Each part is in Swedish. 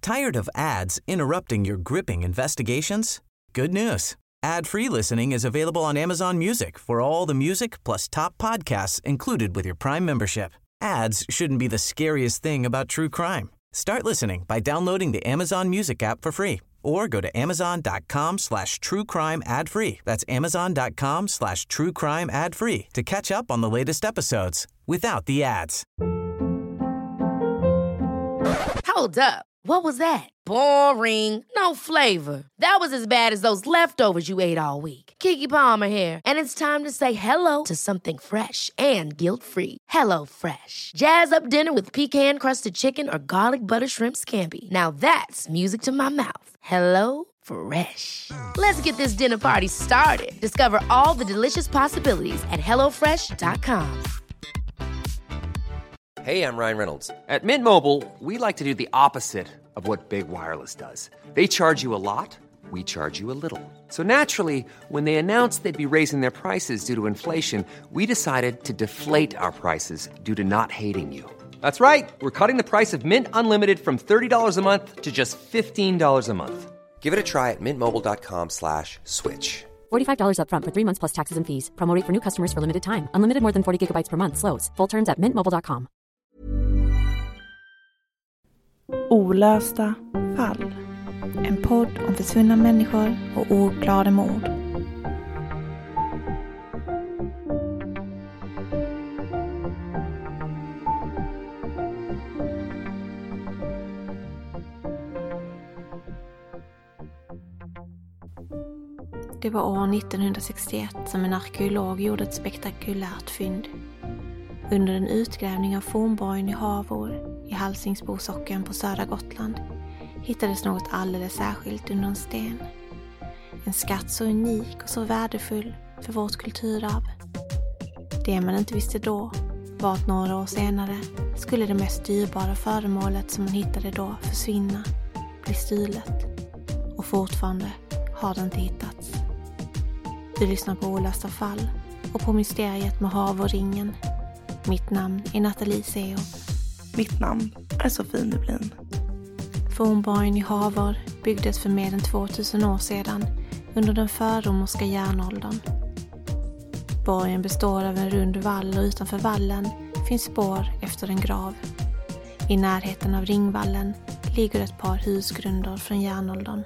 Tired of ads interrupting your gripping investigations? Good news. Ad-free listening is available on Amazon Music for all the music plus top podcasts included with your Prime membership. Ads shouldn't be the scariest thing about true crime. Start listening by downloading the Amazon Music app for free or go to amazon.com/truecrime ad-free. That's amazon.com/truecrime ad-free to catch up on the latest episodes without the ads. Hold up. What was that? Boring. No flavor. That was as bad as those leftovers you ate all week. Keke Palmer here, and it's time to say hello to something fresh and guilt-free. Hello Fresh. Jazz up dinner with pecan-crusted chicken or garlic butter shrimp scampi. Now that's music to my mouth. Hello Fresh. Let's get this dinner party started. Discover all the delicious possibilities at hellofresh.com. Hey, I'm Ryan Reynolds. At Mint Mobile, we like to do the opposite of what Big Wireless does. They charge you a lot, we charge you a little. So naturally, when they announced they'd be raising their prices due to inflation, we decided to deflate our prices due to not hating you. That's right. We're cutting the price of Mint Unlimited from $30 a month to just $15 a month. Give it a try at mintmobile.com/switch. $45 up front for 3 months plus taxes and fees. Promo rate for new customers for limited time. Unlimited more than 40 gigabytes per month. Slows full terms at mintmobile.com. Olösta fall. En podd om försvunna människor och ouppklarade mord. Det var år 1961 som en arkeolog gjorde ett spektakulärt fynd. Under en utgrävning av fornborgen i Havor i Halsingsbosocken på södra Gotland hittades något alldeles särskilt under en sten. En skatt så unik och så värdefull för vårt kulturarv. Det man inte visste då var att några år senare skulle det mest dyrbara föremålet som man hittade då försvinna, bli stulet. Och fortfarande har det inte hittats. Du lyssnar på Olösta fall och på mysteriet med Havorringen. Mitt namn är Nathalie Seo. Mitt namn är Sofie Nublin. Fornborgen i Havor byggdes för mer än 2000 år sedan under den förromerska järnåldern. Borgen består av en rund vall och utanför vallen finns spår efter en grav. I närheten av ringvallen ligger ett par husgrunder från järnåldern.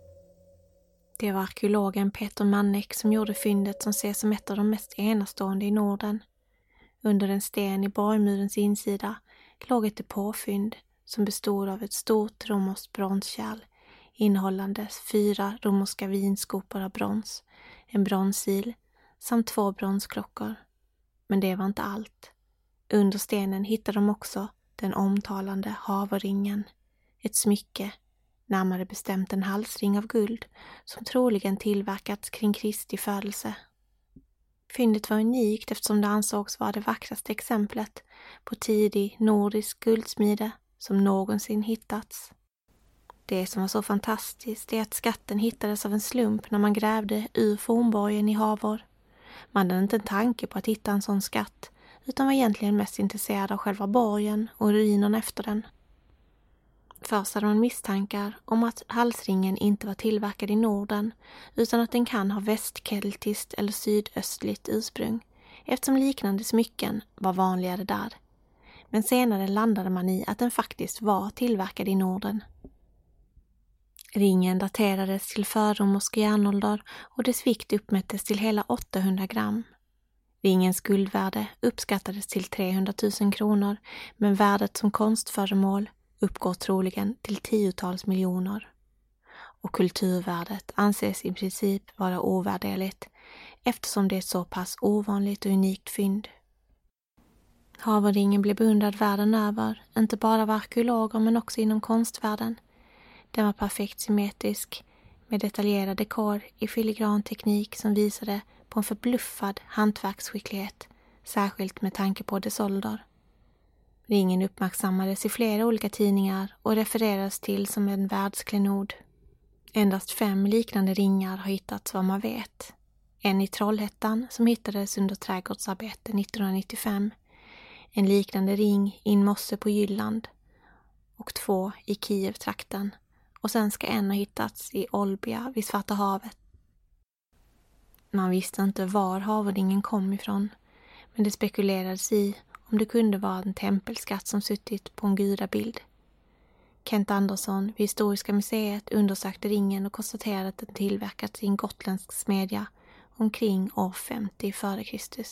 Det var arkeologen Peter Mannek som gjorde fyndet som ses som ett av de mest enastående i Norden. Under en sten i borgmurens insida låg ett depåfynd som bestod av ett stort romerskt bronskärl innehållande 4 romerska vinskopor av brons, en bronssil samt 2 bronsklockor. Men det var inte allt. Under stenen hittade de också den omtalande Havorringen, ett smycke, närmare bestämt en halsring av guld som troligen tillverkats kring Kristi födelse. Fyndet var unikt eftersom det ansågs vara det vackraste exemplet på tidig nordisk guldsmide som någonsin hittats. Det som var så fantastiskt är att skatten hittades av en slump när man grävde ur fornborgen i Havor. Man hade inte en tanke på att hitta en sån skatt utan var egentligen mest intresserad av själva borgen och ruinerna efter den. Först hade man misstankar om att halsringen inte var tillverkad i Norden utan att den kan ha västkeltiskt eller sydöstligt ursprung eftersom liknande smycken var vanligare där. Men senare landade man i att den faktiskt var tillverkad i Norden. Ringen daterades till förromersk järnålder och dess vikt uppmättes till hela 800 gram. Ringens guldvärde uppskattades till 300 000 kronor men värdet som konstföremål uppgår troligen till 10-tals miljoner. Och kulturvärdet anses i princip vara ovärderligt eftersom det är ett så pass ovanligt och unikt fynd. Havorringen blev beundrad världen över, inte bara av arkeologer men också inom konstvärlden. Den var perfekt symmetrisk med detaljerad dekor i filigran teknik som visade på en förbluffad hantverksskicklighet, särskilt med tanke på dess ålder. Ringen uppmärksammades i flera olika tidningar och refereras till som en världsklenod. Endast 5 liknande ringar har hittats vad man vet. En i Trollhättan som hittades under trädgårdsarbete 1995. En liknande ring i en mosse på Jylland. och 2 i Kiev-trakten och sen ska en ha hittats i Olbia vid Svarta havet. Man visste inte var havringen kom ifrån, men det spekulerades i om det kunde vara en tempelskatt som suttit på en gudabild. Kent Andersson vid Historiska museet undersökte ringen och konstaterade att den tillverkats i en gotländsk smedja omkring år 50 f.Kr.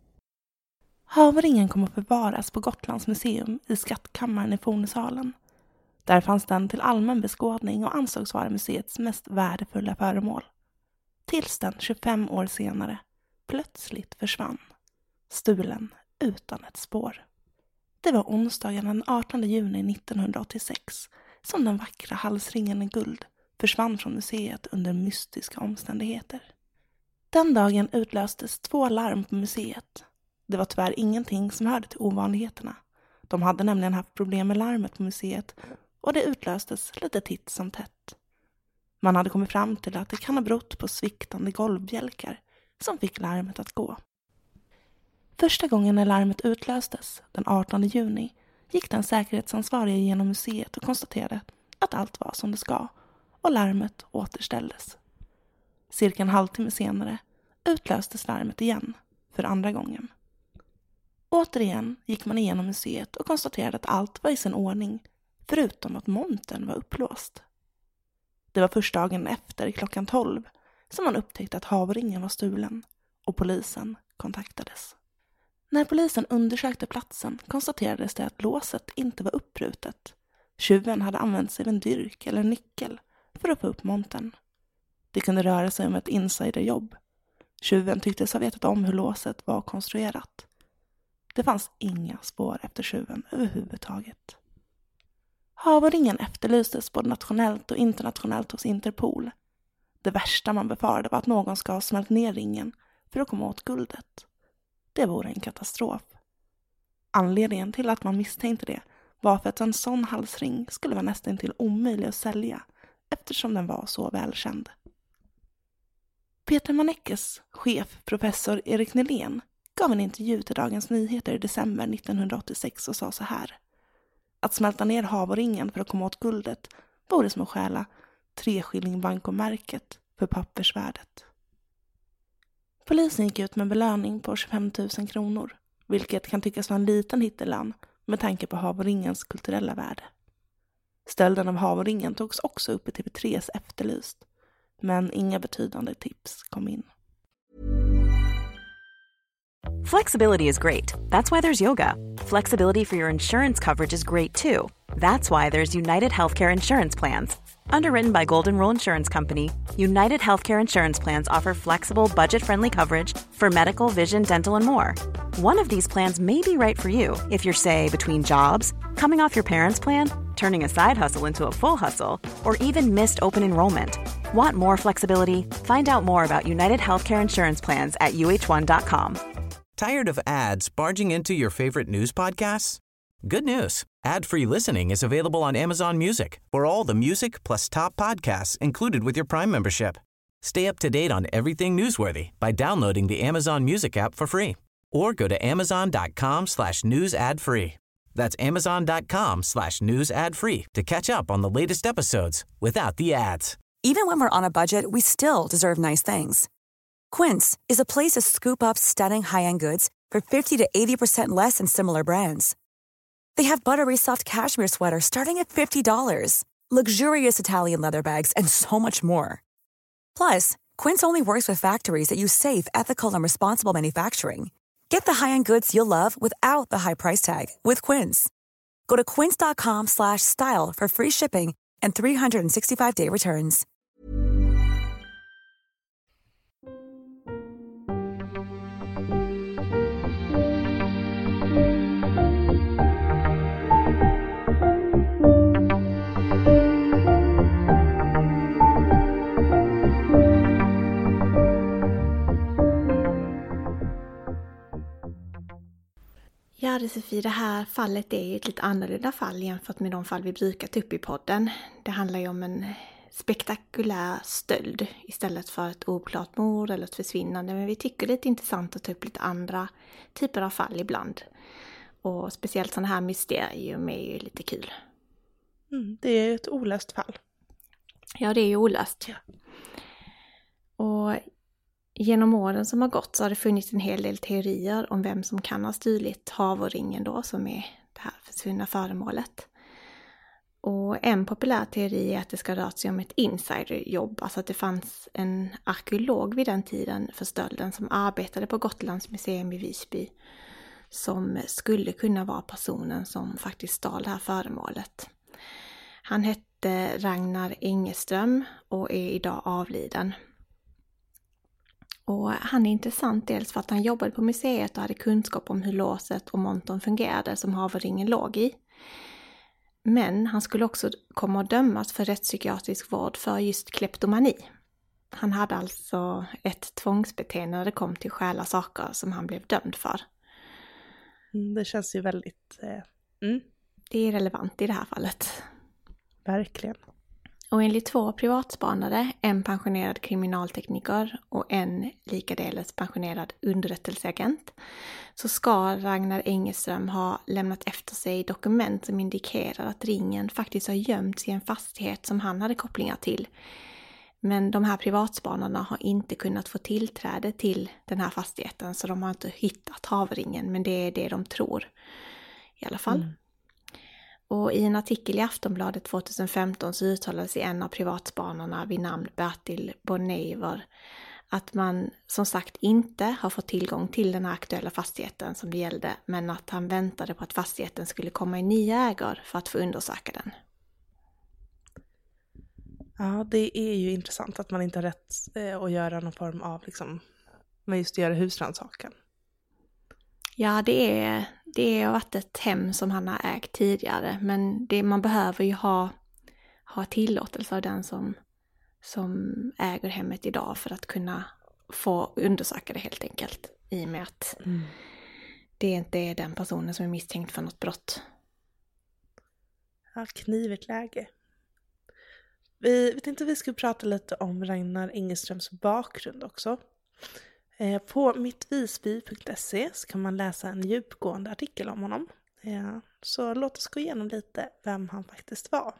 Havringen kom att bevaras på Gotlands museum i skattkammaren i Fornesalen. Där fanns den till allmän beskådning och ansågs vara museets mest värdefulla föremål. Tills den 25 år senare plötsligt försvann. Stulen utan ett spår. Det var onsdagen den 18 juni 1986 som den vackra halsringen i guld försvann från museet under mystiska omständigheter. Den dagen utlöstes 2 larm på museet. Det var tyvärr ingenting som hörde till ovanligheterna. De hade nämligen haft problem med larmet på museet och det utlöstes lite titt som tätt. Man hade kommit fram till att det kan ha berott på sviktande golvbjälkar som fick larmet att gå. Första gången när larmet utlöstes, den 18 juni, gick den säkerhetsansvarige genom museet och konstaterade att allt var som det ska och larmet återställdes. Cirka en halvtimme senare utlöstes larmet igen för andra gången. Återigen gick man igenom museet och konstaterade att allt var i sin ordning förutom att montern var upplåst. Det var först dagen efter klockan 12 som man upptäckte att havringen var stulen och polisen kontaktades. När polisen undersökte platsen konstaterades det att låset inte var uppbrutet. Tjuven hade använt sig av en dyrk eller nyckel för att få upp montern. Det kunde röra sig om ett insiderjobb. Tjuven tycktes ha vetat om hur låset var konstruerat. Det fanns inga spår efter tjuven överhuvudtaget. Havringen efterlystes både nationellt och internationellt hos Interpol. Det värsta man befarade var att någon ska ha smält ner ringen för att komma åt guldet. Det vore en katastrof. Anledningen till att man misstänkte det var för att en sån halsring skulle vara nästan till omöjlig att sälja eftersom den var så välkänd. Peter Maneckes chef, professor Erik Nylén, gav en intervju till Dagens Nyheter i december 1986 och sa så här: att smälta ner havringen för att komma åt guldet vore som att stjäla 3 skilling bankomärket för pappersvärdet. Polisen gick ut med belöning på 25 000 kronor, vilket kan tyckas vara en liten hittelön med tanke på havringens kulturella värde. Stölden av havringen togs också upp i TV3s Efterlyst, men inga betydande tips kom in. Flexibility is great. That's why there's yoga. Flexibility for your insurance coverage is great too. That's why there's United Healthcare Insurance Plans. Underwritten by Golden Rule Insurance Company, United Healthcare Insurance Plans offer flexible, budget-friendly coverage for medical, vision, dental, and more. One of these plans may be right for you if you're, say, between jobs, coming off your parents' plan, turning a side hustle into a full hustle, or even missed open enrollment. Want more flexibility? Find out more about United Healthcare Insurance Plans at uh1.com. Tired of ads barging into your favorite news podcasts? Good news. Ad-free listening is available on Amazon Music for all the music plus top podcasts included with your Prime membership. Stay up to date on everything newsworthy by downloading the Amazon Music app for free or go to amazon.com/news ad free. That's amazon.com/news ad free to catch up on the latest episodes without the ads. Even when we're on a budget, we still deserve nice things. Quince is a place to scoop up stunning high-end goods for 50 to 80% less than similar brands. They have buttery soft cashmere sweaters starting at $50, luxurious Italian leather bags, and so much more. Plus, Quince only works with factories that use safe, ethical, and responsible manufacturing. Get the high-end goods you'll love without the high price tag with Quince. Go to quince.com/style for free shipping and 365-day returns. Ja, Sofie, det här fallet är ett lite annorlunda fall jämfört med de fall vi brukar ta upp i podden. Det handlar ju om en spektakulär stöld istället för ett oklart mord eller ett försvinnande. Men vi tycker det är lite intressant att ta upp lite andra typer av fall ibland. Och speciellt sådana här mysterium är ju lite kul. Det är ett olöst fall. Ja, det är ju olöst. Ja. Och genom åren som har gått så har det funnits en hel del teorier om vem som kan ha stulit Havorringen då, som är det här försvunna föremålet. Och en populär teori är att det ska röra sig om ett insiderjobb, alltså att det fanns en arkeolog vid den tiden för stölden som arbetade på Gotlands museum i Visby som skulle kunna vara personen som faktiskt stal det här föremålet. Han hette Ragnar Engeström och är idag avliden. Och han är intressant dels för att han jobbade på museet och hade kunskap om hur låset och montern fungerade som Havorringen låg i. Men han skulle också komma att dömas för rättspsykiatrisk vård för just kleptomani. Han hade alltså ett tvångsbeteende när det kom till stjäla saker som han blev dömd för. Det känns ju väldigt... Det är relevant i det här fallet. Verkligen. Och enligt 2 privatspanare, en pensionerad kriminaltekniker och en likadeles pensionerad underrättelseagent, så ska Ragnar Engeström ha lämnat efter sig dokument som indikerar att ringen faktiskt har gömts i en fastighet som han hade kopplingar till. Men de här privatspanarna har inte kunnat få tillträde till den här fastigheten, så de har inte hittat Havorringen, men det är det de tror i alla fall. Och i en artikel i Aftonbladet 2015 så uttalades en av privatspanarna vid namn Bertil Bonneiver att man som sagt inte har fått tillgång till den här aktuella fastigheten som det gällde, men att han väntade på att fastigheten skulle komma i nya ägor för att få undersöka den. Ja, det är ju intressant att man inte har rätt att göra någon form av man just göra husrannsakan. Ja, det har varit ett hem som han har ägt tidigare, men man behöver ju ha tillåtelse av den som äger hemmet idag för att kunna få undersöka det helt enkelt, i och med att det inte är den personen som är misstänkt för något brott. Ja, knivigt läge. Vi tänkte att vi skulle prata lite om Ragnar Engeströms bakgrund också. På mittvisby.se så kan man läsa en djupgående artikel om honom. Så låt oss gå igenom lite vem han faktiskt var.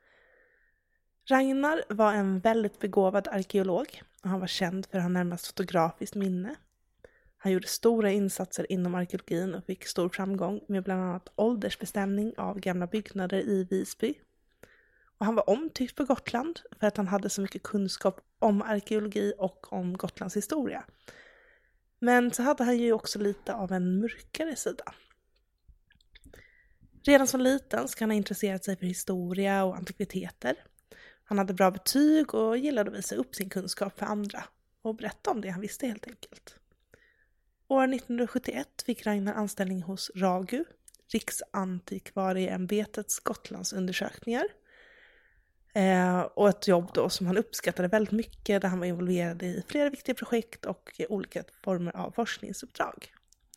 Ragnar var en väldigt begåvad arkeolog och han var känd för hans närmast fotografiskt minne. Han gjorde stora insatser inom arkeologin och fick stor framgång med bland annat åldersbestämning av gamla byggnader i Visby. Och han var omtyckt på Gotland för att han hade så mycket kunskap om arkeologi och om Gotlands historia. Men så hade han ju också lite av en mörkare sida. Redan som liten ska han ha intresserat sig för historia och antikviteter. Han hade bra betyg och gillade att visa upp sin kunskap för andra och berätta om det han visste helt enkelt. År 1971 fick Ragnar anställning hos RAGU, Riksantikvarieämbetets Gotlandsundersökningar. Och ett jobb då som han uppskattade väldigt mycket, där han var involverad i flera viktiga projekt och olika former av forskningsuppdrag.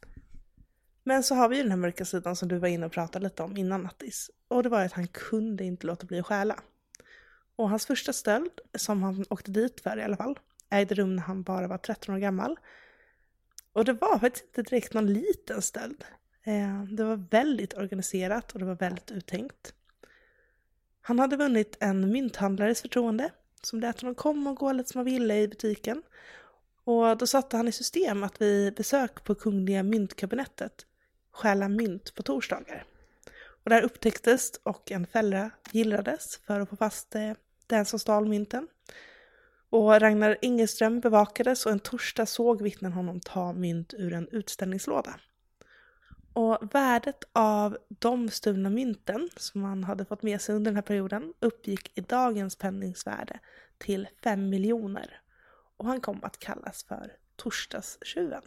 Men så har vi ju den här mörka sidan som du var inne och pratade lite om innan, Nattis. Och det var att han kunde inte låta bli att stjäla. Och hans första stöld, som han åkte dit för i alla fall, ägde rum när han bara var 13 år gammal. Och det var faktiskt inte direkt någon liten stöld. Det var väldigt organiserat och det var väldigt uttänkt. Han hade vunnit en mynthandlares förtroende som lät honom komma och gå lite som han ville i butiken. Och då satte han i system att vid besök på Kungliga myntkabinettet stjäla mynt på torsdagar. Och där upptäcktes och en fälla gillrades för att få fast den som stal mynten. Och Ragnar Engeström bevakades och en torsdag såg vittnen honom ta mynt ur en utställningslåda. Och värdet av de stulna mynten som han hade fått med sig under den här perioden uppgick i dagens penningsvärde till 5 miljoner. Och han kom att kallas för torsdagstjuven.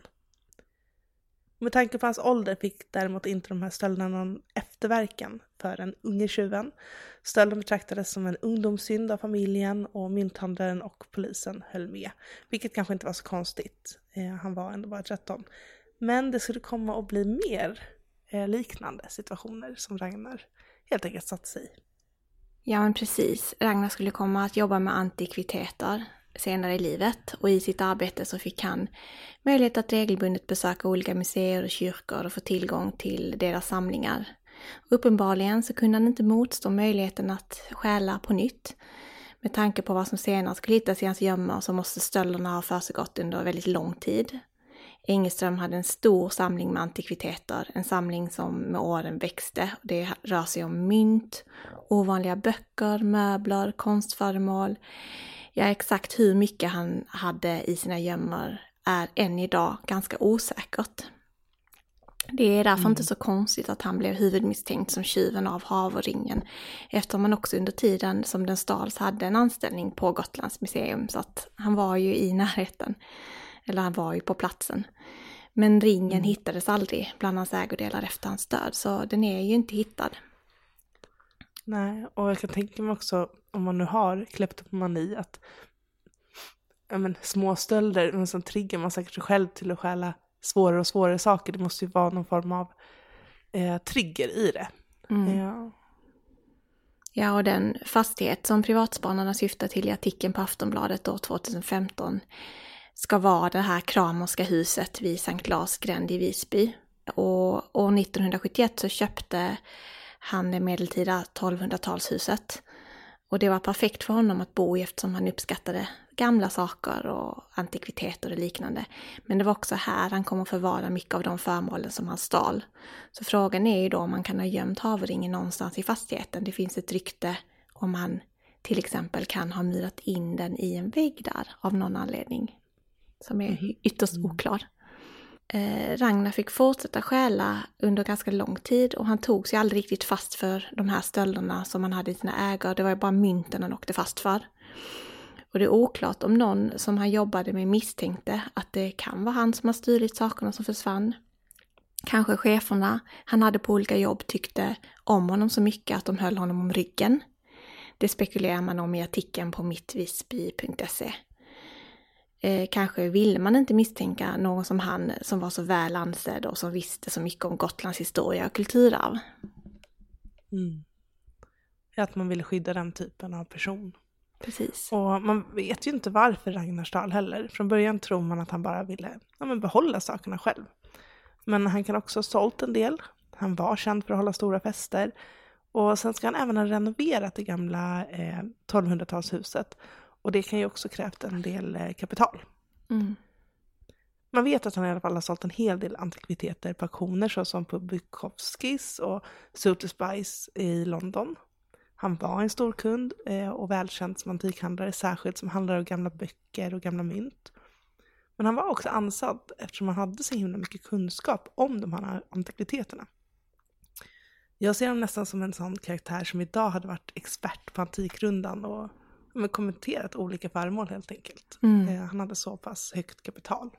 Med tanke på hans ålder fick däremot inte de här stölderna någon efterverkan för den unge tjuven. Stölden betraktades som en ungdomssynd av familjen och mynthandlaren och polisen höll med. Vilket kanske inte var så konstigt. Han var ändå bara 13. Men det skulle komma att bli mer liknande situationer som Ragnar helt enkelt satt sig i. Ja, men precis. Ragnar skulle komma att jobba med antikviteter senare i livet, och i sitt arbete så fick han möjlighet att regelbundet besöka olika museer och kyrkor och få tillgång till deras samlingar. Uppenbarligen så kunde han inte motstå möjligheten att stjäla på nytt. Med tanke på vad som senare skulle hittas i hans gömmor så måste stölderna ha försiggått under väldigt lång tid. Engelström hade en stor samling med antikviteter, en samling som med åren växte. Det rör sig om mynt, ovanliga böcker, möbler, konstföremål. Ja, exakt hur mycket han hade i sina gömmor är än idag ganska osäkert. Det är därför inte så konstigt att han blev huvudmisstänkt som tjuven av Havöringen, eftersom han också under tiden som den stals hade en anställning på Gotlands museum, så att han var ju i närheten, eller han var ju på platsen. Men ringen hittades aldrig bland hans ägodelar efter hans död, så den är ju inte hittad. Nej, och jag kan tänka mig också, om man nu har kleptomani, att små stölder som triggar man säkert sig själv till att stjäla svårare och svårare saker. Det måste ju vara någon form av trigger i det. Ja, och den fastighet som privatspanarna syftar till i artikeln på Aftonbladet år 2015 ska vara det här Kramerska huset vid Sankt Lars gränd i Visby. Och år 1971 så köpte han det medeltida 1200-talshuset. Och det var perfekt för honom att bo i, eftersom han uppskattade gamla saker och antikviteter och liknande. Men det var också här han kommer förvara mycket av de föremålen som han stal. Så frågan är ju då om man kan ha gömt Havöringen någonstans i fastigheten. Det finns ett rykte om han till exempel kan ha murat in den i en vägg där av någon anledning som är ytterst oklar. Ragnar fick fortsätta stjäla under ganska lång tid och han tog sig aldrig riktigt fast för de här stölderna som han hade i sina ägor. Det var ju bara mynten han åkte fast för. Och det är oklart om någon som han jobbade med misstänkte att det kan vara han som har stulit sakerna som försvann. Kanske cheferna han hade på olika jobb tyckte om honom så mycket att de höll honom om ryggen. Det spekulerar man om i artikeln på mittvisby.se. Kanske ville man inte misstänka någon som han som var så väl ansedd och som visste så mycket om Gotlands historia och kulturarv. Att man ville skydda den typen av person. Precis. Och man vet ju inte varför Ragnar stal heller. Från början tror man att han bara ville behålla sakerna själv. Men han kan också ha sålt en del. Han var känd för att hålla stora fester. Och sen ska han även ha renoverat det gamla 1200-talshuset. Och det kan ju också krävt en del kapital. Man vet att han i alla fall har sålt en hel del antikviteter på auktioner, såsom på Bukowskis och Sotheby's i London. Han var en stor kund och välkänd som antikhandlare, särskilt som handlare av gamla böcker och gamla mynt. Men han var också ansedd eftersom han hade så himla mycket kunskap om de här antikviteterna. Jag ser honom nästan som en sån karaktär som idag hade varit expert på Antikrundan och kommenterat olika föremål helt enkelt. Han hade så pass högt kapital.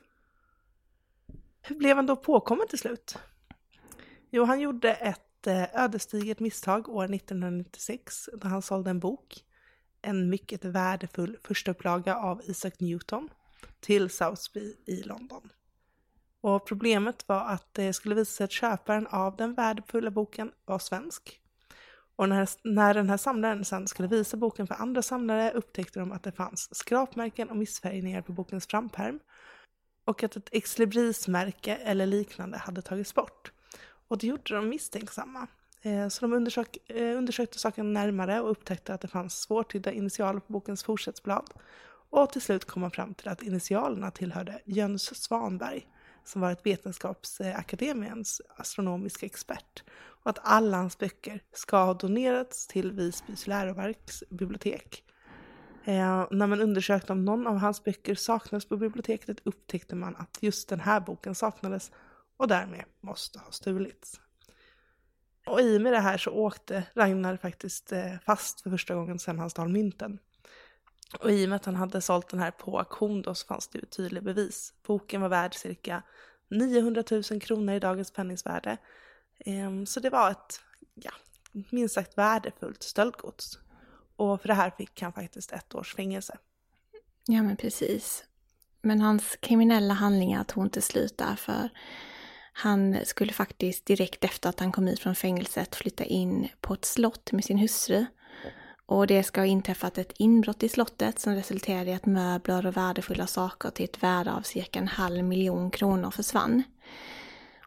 Hur blev han då påkommen till slut? Jo, han gjorde ett ödesdigert misstag år 1996 då han sålde en bok, en mycket värdefull förstaupplaga av Isaac Newton, till Sotheby i London. Och problemet var att det skulle visa sig att köparen av den värdefulla boken var svensk. Och när den här samlaren sen skulle visa boken för andra samlare upptäckte de att det fanns skrapmärken och missfärgningar på bokens frampärm och att ett exlibrismärke eller liknande hade tagits bort. Och det gjorde de misstänksamma. Så de undersökte saken närmare och upptäckte att det fanns svårtydda initialer på bokens fortsättsblad. Och till slut kom man fram till att initialerna tillhörde Jöns Svanberg, som var ett vetenskapsakademiens astronomiska expert, och att alla hans böcker ska ha donerats till Visbys läroverksbibliotek. När man undersökte om någon av hans böcker saknades på biblioteket upptäckte man att just den här boken saknades och därmed måste ha stulits. Och i och med det här så åkte Ragnar faktiskt fast för första gången sedan han stal mynten. Och i och med att han hade sålt den här på auktion då så fanns det ju tydliga bevis. Boken var värd cirka 900 000 kronor i dagens penningsvärde. Så det var ett minst sagt värdefullt stöldgods. Och för det här fick han faktiskt 1 års fängelse. Ja, men precis. Men hans kriminella handlingar tog inte slut där, för han skulle faktiskt direkt efter att han kom ut från fängelset flytta in på ett slott med sin hustru. Och det ska ha inträffat ett inbrott i slottet som resulterade i att möbler och värdefulla saker till ett värde av cirka 500 000 kronor försvann.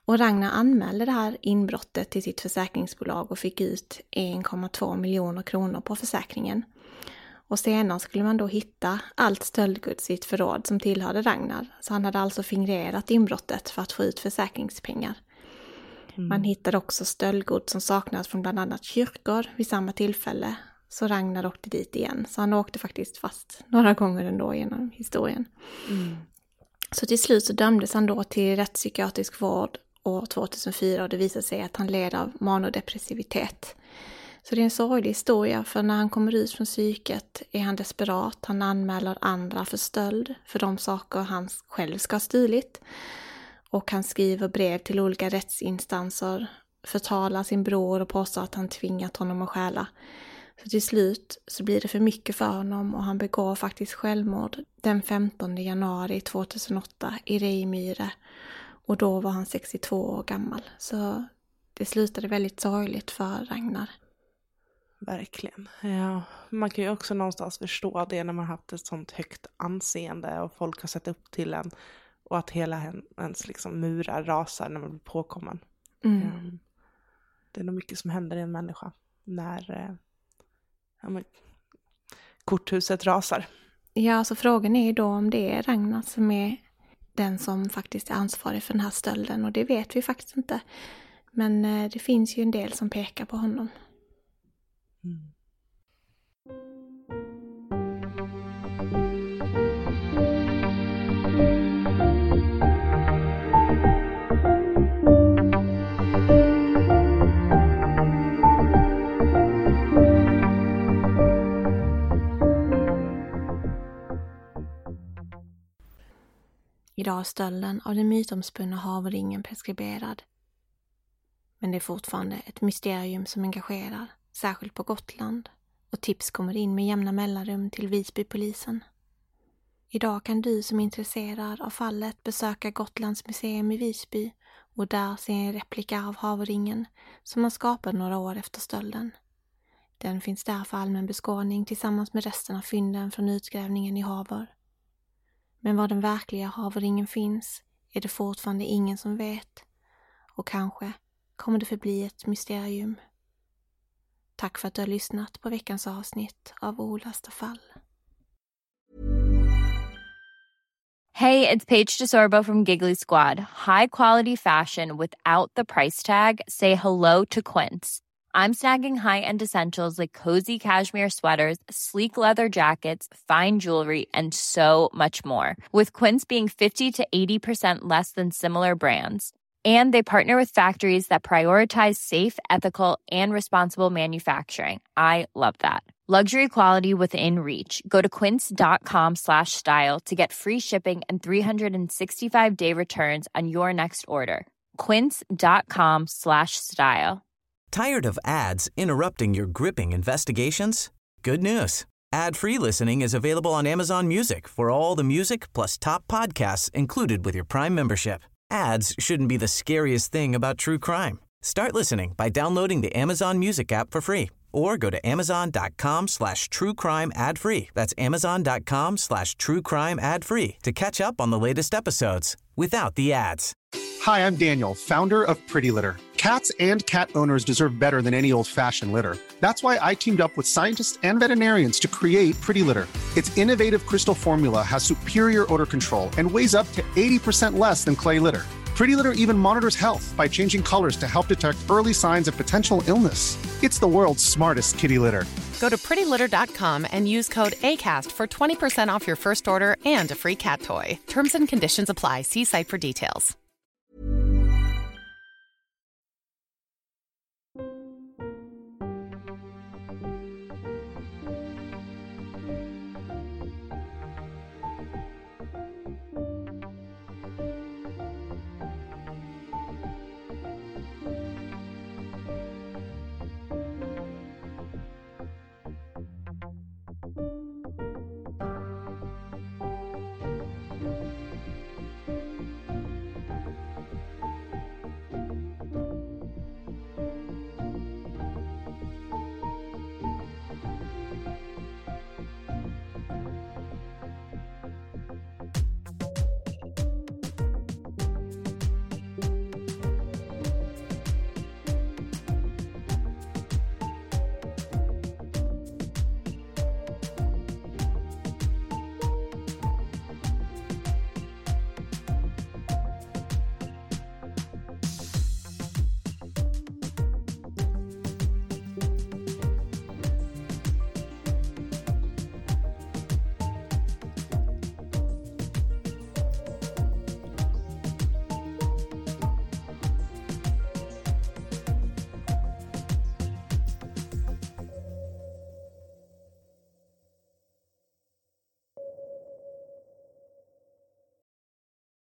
Och Ragnar anmälde det här inbrottet till sitt försäkringsbolag och fick ut 1,2 miljoner kronor på försäkringen. Och senare skulle man då hitta allt stöldgods i ett förråd som tillhörde Ragnar. Så han hade alltså fingrerat inbrottet för att få ut försäkringspengar. Man hittade också stöldgods som saknades från bland annat kyrkor vid samma tillfälle. Så Ragnar åkte dit igen. Så han åkte faktiskt fast några gånger ändå genom historien. Så till slut så dömdes han då till rättspsykiatrisk vård år 2004 och det visade sig att han led av manodepressivitet. Så det är en sorglig historia, för när han kommer ut från psyket är han desperat. Han anmäler andra för stöld för de saker han själv ska ha stulit. Och han skriver brev till olika rättsinstanser, förtalar sin bror och påstår att han tvingat honom att stjäla. Så till slut så blir det för mycket för honom och han begår faktiskt självmord den 15 januari 2008 i Rejmyre. Och då var han 62 år gammal. Så det slutade väldigt sorgligt för Ragnar. Verkligen. Ja, man kan ju också någonstans förstå det när man haft ett sånt högt anseende och folk har sett upp till en och att hela ens liksom murar rasar när man blir påkommen. Det är nog mycket som händer i en människa när korthuset rasar. Ja, så frågan är ju då om det är Ragnar som är den som faktiskt är ansvarig för den här stölden, och det vet vi faktiskt inte. Men det finns ju en del som pekar på honom. Idag är stölden av den mytomspunna havringen preskriberad. Men det är fortfarande ett mysterium som engagerar, särskilt på Gotland, och tips kommer in med jämna mellanrum till Visbypolisen. Idag kan du som är intresserad av fallet besöka Gotlands museum i Visby och där se en replika av havringen som man skapade några år efter stölden. Den finns där för allmän beskådning tillsammans med resten av fynden från utgrävningen i Havör. Men var den verkliga havringen finns är det fortfarande ingen som vet, och kanske kommer det förbli ett mysterium. Tack för att du har lyssnat på veckans avsnitt av Olösta fall. Hey, it's Paige DeSorbo from Giggly Squad. High quality fashion without the price tag. Say hello to Quince. I'm snagging high-end essentials like cozy cashmere sweaters, sleek leather jackets, fine jewelry, and so much more. With Quince being 50 to 80% less than similar brands. And they partner with factories that prioritize safe, ethical, and responsible manufacturing. I love that. Luxury quality within reach. Go to quince.com/style to get free shipping and 365-day returns on your next order. Quince.com/style. Tired of ads interrupting your gripping investigations? Good news. Ad-free listening is available on Amazon Music for all the music plus top podcasts included with your Prime membership. Ads shouldn't be the scariest thing about true crime. Start listening by downloading the Amazon Music app for free or go to amazon.com/truecrime ad-free. That's amazon.com/truecrime ad-free to catch up on the latest episodes without the ads. Hi, I'm Daniel, founder of Pretty Litter. Cats and cat owners deserve better than any old-fashioned litter. That's why I teamed up with scientists and veterinarians to create Pretty Litter. Its innovative crystal formula has superior odor control and weighs up to 80% less than clay litter. Pretty Litter even monitors health by changing colors to help detect early signs of potential illness. It's the world's smartest kitty litter. Go to prettylitter.com and use code ACAST for 20% off your first order and a free cat toy. Terms and conditions apply. See site for details.